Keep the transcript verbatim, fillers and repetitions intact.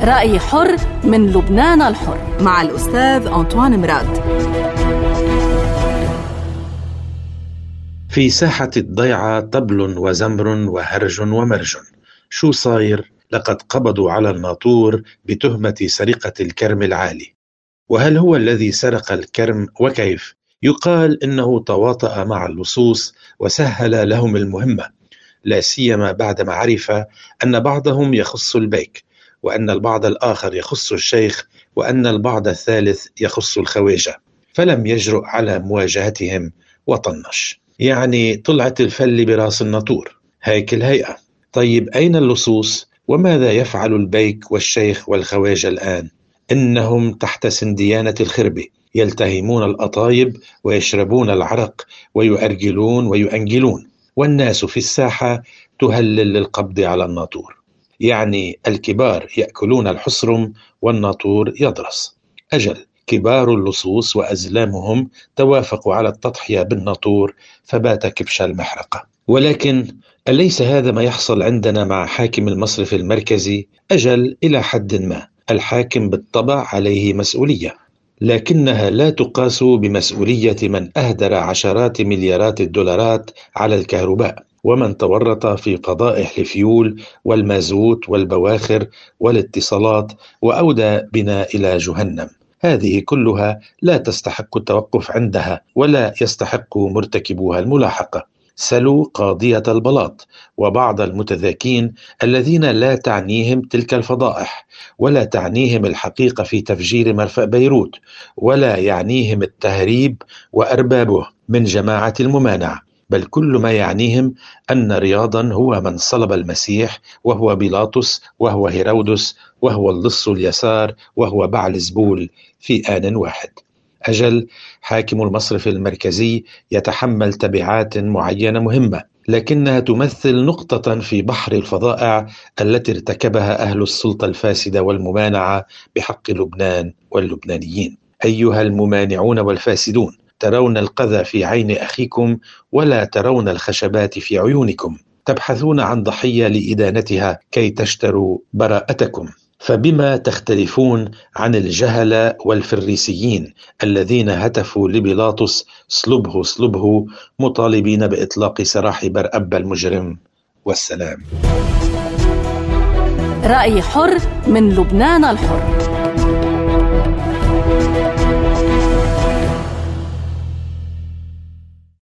رأي حر من لبنان الحر مع الأستاذ أنطوان مراد. في ساحة الضيعة طبل وزمر وهرج ومرج. شو صاير؟ لقد قبضوا على الناطور بتهمة سرقة الكرم العالي. وهل هو الذي سرق الكرم وكيف؟ يقال إنه تواطأ مع اللصوص وسهل لهم المهمة، لا سيما بعدما عرف أن بعضهم يخص البيك، وأن البعض الآخر يخص الشيخ، وأن البعض الثالث يخص الخواجة، فلم يجرؤ على مواجهتهم وطنش. يعني طلعت الفل براس الناطور، هيك الهيئة. طيب أين اللصوص؟ وماذا يفعل البيك والشيخ والخواجة الآن؟ إنهم تحت سنديانة الخربة، يلتهمون الأطايب ويشربون العرق ويؤرجلون ويؤنجلون، والناس في الساحة تهلل للقبض على الناطور. يعني الكبار يأكلون الحصرم والناطور يضرس. أجل، كبار اللصوص وأزلامهم توافقوا على التضحية بالناطور فبات كبش المحرقة. ولكن أليس هذا ما يحصل عندنا مع حاكم المصرف المركزي؟ أجل، إلى حد ما. الحاكم بالطبع عليه مسؤولية، لكنها لا تقاس بمسؤولية من أهدر عشرات مليارات الدولارات على الكهرباء، ومن تورط في فضائح الفيول والمازوت والبواخر والاتصالات وأودى بنا إلى جهنم. هذه كلها لا تستحق التوقف عندها، ولا يستحق مرتكبوها الملاحقة. سلوا قاضية البلاط وبعض المتذاكين الذين لا تعنيهم تلك الفضائح، ولا تعنيهم الحقيقة في تفجير مرفأ بيروت، ولا يعنيهم التهريب وأربابه من جماعة الممانعة، بل كل ما يعنيهم أن رياضا هو من صلب المسيح، وهو بيلاطس، وهو هيرودس، وهو اللص اليسار، وهو بعلزبول في آن واحد. أجل، حاكم المصرف المركزي يتحمل تبعات معينة مهمة، لكنها تمثل نقطة في بحر الفظائع التي ارتكبها أهل السلطة الفاسدة والممانعة بحق لبنان واللبنانيين. أيها الممانعون والفاسدون، ترون القذى في عين أخيكم ولا ترون الخشبات في عيونكم. تبحثون عن ضحية لإدانتها كي تشتروا براءتكم. فبما تختلفون عن الجهلة والفريسيين الذين هتفوا لبيلاطس صلبه صلبه، مطالبين بإطلاق سراح برأب المجرم والسلام. رأي حر من لبنان الحر.